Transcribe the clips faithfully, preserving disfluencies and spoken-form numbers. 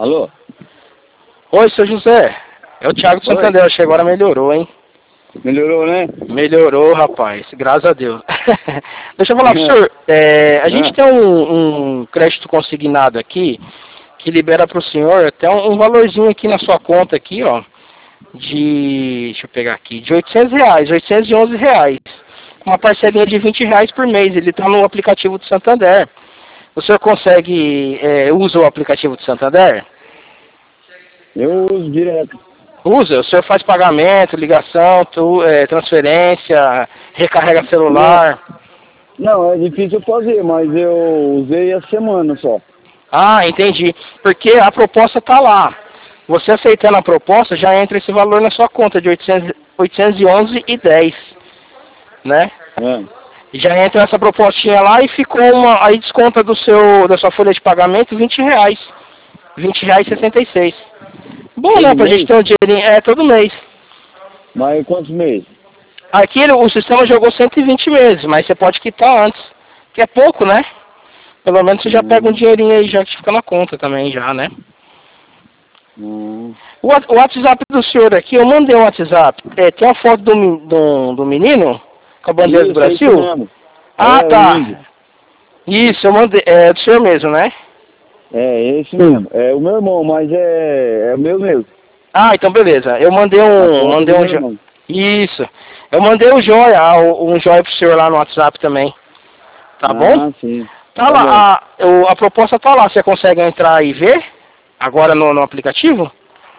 Alô? Oi, seu José. É o Thiago de Oi. Santander. Acho que agora melhorou, hein? Melhorou, né? Melhorou, rapaz. Graças a Deus. Deixa eu falar pro senhor. É, a gente Ah. tem um, um crédito consignado aqui que libera pro senhor até um, um valorzinho aqui na sua conta aqui, ó. De... Deixa eu pegar aqui. De oitocentos reais. oitocentos e onze reais. Uma parcelinha de vinte reais por mês. Ele tá no aplicativo do Santander. O senhor consegue... É, usa o aplicativo do Santander? Eu uso direto. Usa, o senhor faz pagamento, ligação, tu, é, transferência, recarrega celular. Não, é difícil fazer, mas eu usei a semana só. Ah, entendi. Porque a proposta tá lá. Você aceitando a proposta, já entra esse valor na sua conta de oitocentos, oitocentos e onze e dez, né? É. Já entra essa propostinha lá e ficou uma, aí desconta do seu, da sua folha de pagamento vinte reais. vinte reais e sessenta e seis. Bom, Todo né, pra mês? gente ter um dinheirinho, é todo mês. Mas quantos meses? Aqui ele- o sistema jogou cento e vinte meses, mas você pode quitar antes. Que é pouco, né? Pelo menos você já pega um Hum. dinheirinho aí já que fica na conta também já, né? Hum. O, wa- o WhatsApp do senhor aqui, eu mandei um WhatsApp. É, tem uma foto do, mi- do, do menino com a bandeira Isso, do é isso Brasil? mesmo. Ah, É, o tá. índio. Isso, eu mandei. É do senhor mesmo, né? É, esse mesmo. É o meu irmão, mas é, é o meu mesmo. Ah, então beleza. Eu mandei A um. foto Mandei do um. meu jo- irmão. Isso. Eu mandei um joia, ah, um joia pro senhor lá no WhatsApp também. Tá bom? Ah, sim. Tá Tá lá, bom. a, o- a proposta tá lá. Você consegue entrar e ver? Agora no, no aplicativo?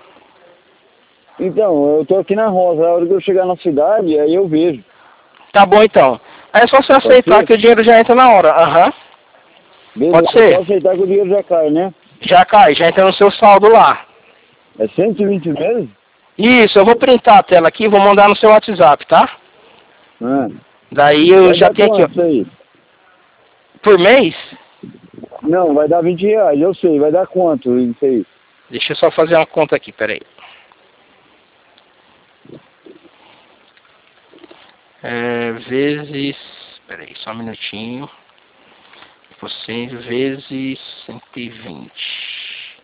Então, eu tô aqui na roça. A hora que eu chegar na cidade, aí eu vejo. Tá bom então. Aí é só você Pode aceitar ser? que o dinheiro já entra na hora. Aham. Beleza, Pode é ser? só aceitar que o dinheiro já cai, né? Já cai, já entra no seu saldo lá. É cento e vinte meses? Isso, eu vou printar a tela aqui e vou mandar no seu WhatsApp, tá? Ah. Daí eu Vai já dar tenho aqui, quanto isso ó. aí? Por mês? Não, vai dar vinte reais, eu sei. Vai dar quanto isso aí? Deixa eu só fazer uma conta aqui, peraí. É, vezes... Peraí, só um minutinho. Você vezes cento e vinte.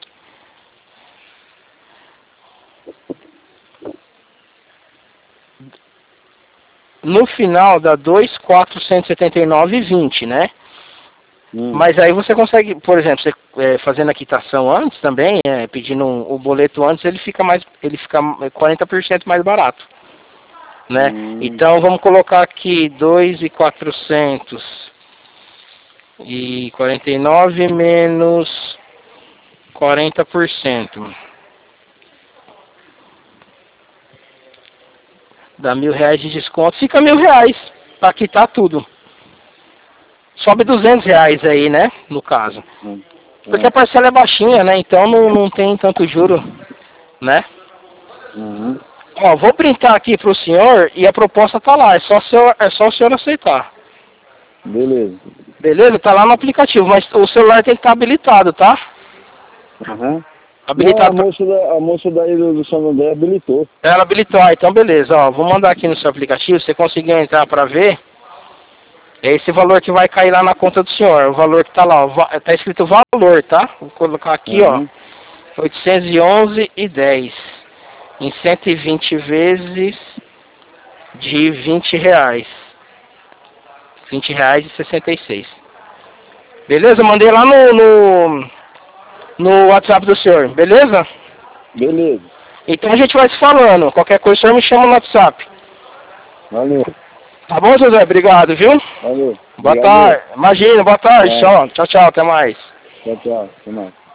No final dá dois mil quatrocentos e setenta e nove e vinte, né? Hum. Mas aí você consegue, por exemplo, você é, fazendo a quitação antes também, é, pedindo um, o boleto antes, ele fica mais, ele fica quarenta por cento mais barato, né? Hum. Então vamos colocar aqui dois mil quatrocentos e quarenta e nove menos quarenta por cento. Dá mil reais de desconto, fica mil reais para quitar tudo. Sobe duzentos reais aí, né? No caso. Hum. Porque a parcela é baixinha, né? Então não, não tem tanto juro, né? Uhum. Ó, vou printar aqui pro senhor e a proposta tá lá. É só o senhor, é só o senhor aceitar. Beleza. Beleza? Tá lá no aplicativo, mas o celular tem que estar habilitado, tá? Uhum. Não, a Habilitado. pra- moça, da, a moça daí do, do São André habilitou. Ela habilitou, ah, então beleza. Ó, vou mandar aqui no seu aplicativo. Se você conseguir entrar para ver, é esse valor que vai cair lá na conta do senhor. O valor que tá lá, ó, va- tá escrito valor, tá? Vou colocar aqui, Uhum. ó, oitocentos e onze e dez. Em cento e vinte vezes de vinte reais. vinte reais e sessenta e seis. Beleza? Mandei lá no, no, no WhatsApp do senhor, beleza? Beleza. Então a gente vai se falando. Qualquer coisa o senhor me chama no WhatsApp. Valeu. Tá bom, José? Obrigado, viu? Valeu. Boa Obrigado. tarde. Imagina, boa tarde. É. Tchau, tchau, tchau. Até mais. Tchau, tchau. Até mais.